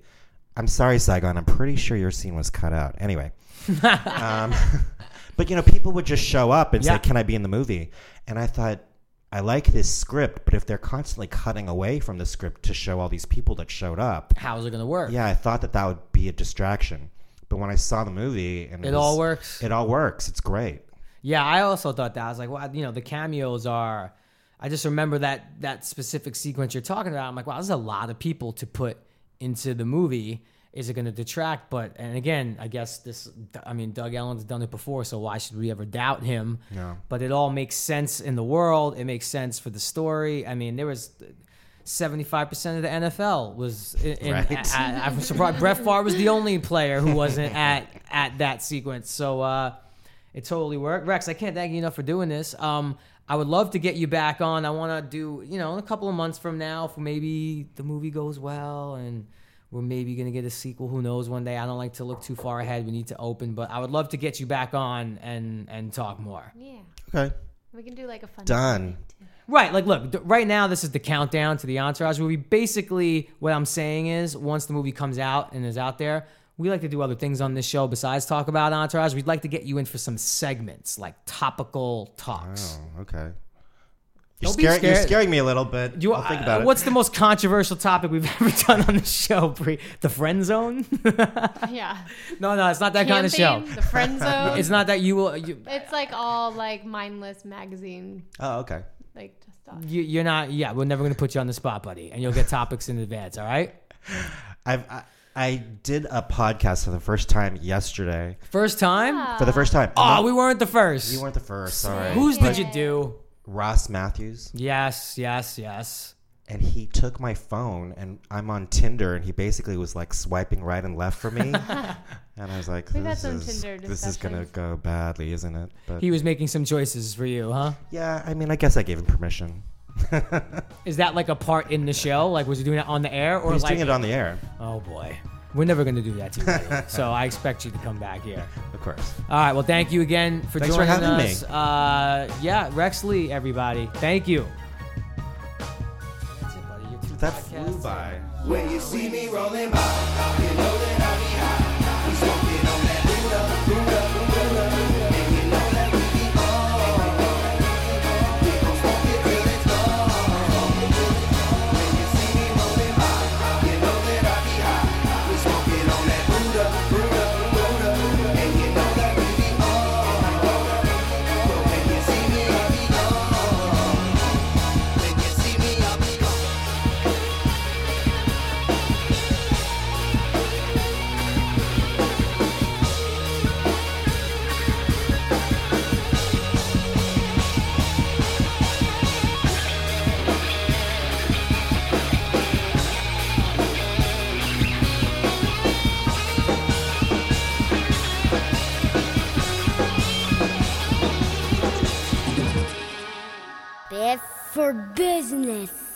I'm sorry, Saigon. I'm pretty sure your scene was cut out. Anyway. But, people would just show up and say, can I be in the movie? And I thought, I like this script, but if they're constantly cutting away from the script to show all these people that showed up. How's it going to work? Yeah, I thought that would be a distraction. But when I saw the movie. And it all works. It all works. It's great. Yeah, I also thought that. I was like, well, the cameos are. I just remember that specific sequence you're talking about. I'm like, wow, there's a lot of people to put into the movie. Is it going to detract? And again, I guess Doug Ellen's done it before, so why should we ever doubt him? No. But it all makes sense in the world. It makes sense for the story. I mean, there was 75% of the NFL was in. Right. I'm surprised Brett Favre was the only player who wasn't at that sequence. So it totally worked. Rex, I can't thank you enough for doing this. I would love to get you back on. I want to do, in a couple of months from now, if maybe the movie goes well and we're maybe going to get a sequel. Who knows one day? I don't like to look too far ahead. We need to open. But I would love to get you back on and talk more. Yeah. Okay. We can do like a fun Done. Right. Like, look, right now, this is the countdown to the Entourage movie. Basically, what I'm saying is once the movie comes out and is out there, we like to do other things on this show besides talk about Entourage. We'd like to get you in for some segments, like topical talks. Oh, okay. Don't be scared. You're scaring me a little bit. I'll think about it. What's the most controversial topic we've ever done on the show, Brie? The friend zone? Yeah. No, it's not that kind of show. The friend zone. It's not that It's like all like mindless magazine. Oh, okay. Like just stuff. You're not. Yeah, we're never going to put you on the spot, buddy, and you'll get topics in advance. All right. I did a podcast for the first time yesterday. First time? For the first time. Oh, we weren't the first. You weren't the first. Sorry. Whose did you do? Ross Matthews. Yes. And he took my phone, and I'm on Tinder, and he basically was like swiping right and left for me. And I was like, We've had some this Tinder is going to go badly, isn't it? But He was making some choices for you, huh? yeah, I mean, I guess I gave him permission. Is that like a part in the show? Like, was he doing it on the air? Or He's like, doing it on the air. Oh, boy. We're never going to do that to you, buddy. So I expect you to come back here. Of course. All right. Well, thank you again for Thanks joining for having us. me. Yeah, Rex Lee, everybody. Thank you. That's it, buddy. Your two That podcasts. flew by. When you see me rolling by, you know that I be high. We smoking on that Buddha, and you know that we be on. We gon' smoke it till it's gone. When you see me rolling by, you know that I be high. We smoking on that Buddha, and you know that we be on. But when you see me, I be gone. When you see me, I be gone. Bad for business.